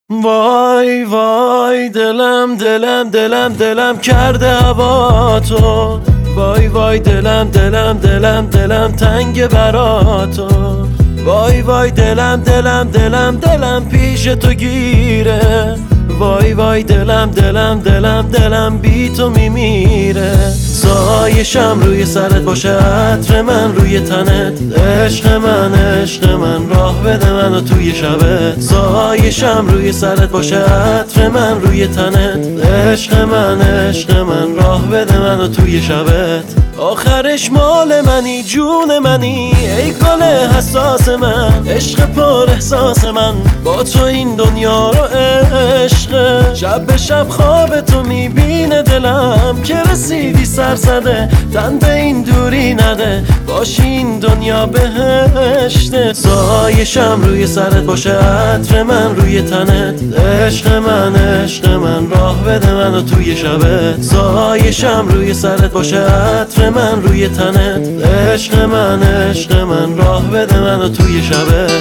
وای وای دلم دلم دلم دلم کرده هوا تو. وای وای دلم دلم دلم دلم تنگ برا تو. وای وای دلم دلم دلم دلم پیش تو گیره. وای وای دلم دلم دلم دلم بی تو میمیره. سایشم روی سرت باشه، عطر من روی تنت. عشق من راه بده منو توی شبت. سایشم روی سرت باشه، عطر من روی تنت. عشق من راه بده منو توی شبت. آخرش مال منی، جون منی، ای گل حساس من. عشق پر احساس من با تو این دنیا رو عشق. شب به شب خواب تو میبینه دلم که رسیدی سرزده. تن به این دوری نده، باشی این دنیا بهشته. سایشم روی سرت باشه، عطر من روی تنت. عشق من راه بده منو توی شبت. سایشم روی سرت باشه، عطر من روی تنت. عشق من راه بده منو توی شبت.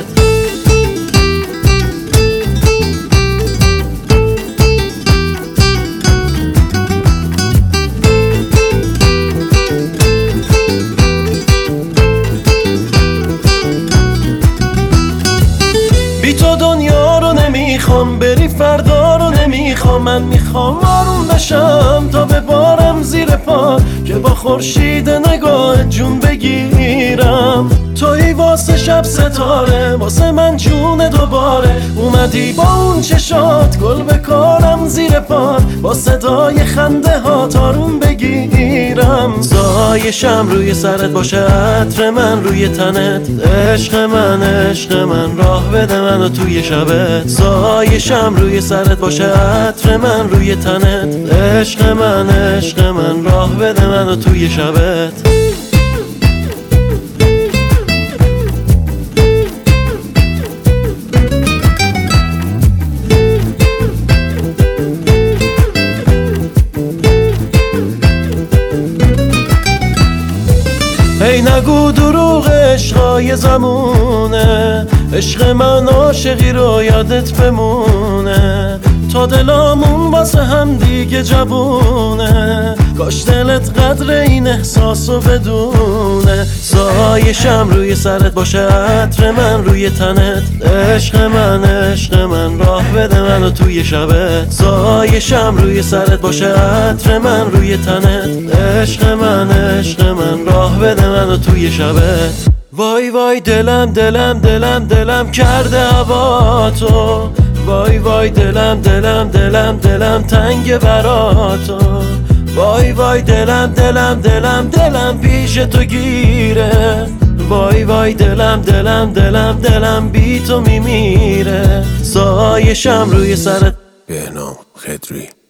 بی تو دنیا رو نمیخوام، بری فردا رو نمیخوام. من میخوام آروم بشم تا ببارم زیر پا، که با خورشید نگاه جون بگیرم. توی واسه شب ستاره، واسه من جون دوباره. اومدی با اون چشات گل بکارم زیر پات، با صدای خنده ها آروم بگیرم. سایشم روی سرت باشه، عطر من روی تنت. عشق من راه بده منو توی شبت. سایشم روی سرت باشه، عطر من روی تنت. عشق من راه بده منو توی شبت. ای نگو دروغ عشقای زمونه. عشق من عاشقی رو یادت بمونه، تا دلامون واسه هم دیگه جوونه. کاش دلت قدر این احساسو بدونه. سایشم روی سرت باشه، عطر من روی تنت. عشق من راه بده منو توی شبت. سایشم روی سرت باشه، عطر من روی تنت. عشق من راه بده منو توی شبت. وای وای دلم دلم دلم دلم کرده هوا تو. وای وای دلم دلم دلم دلم تنگ برا تو. وای وای دلم دلم دلم دلم پیش تو گیره. وای وای دلم دلم دلم دلم بی تو میمیره. سایشم روی سرت. بهنام خدری.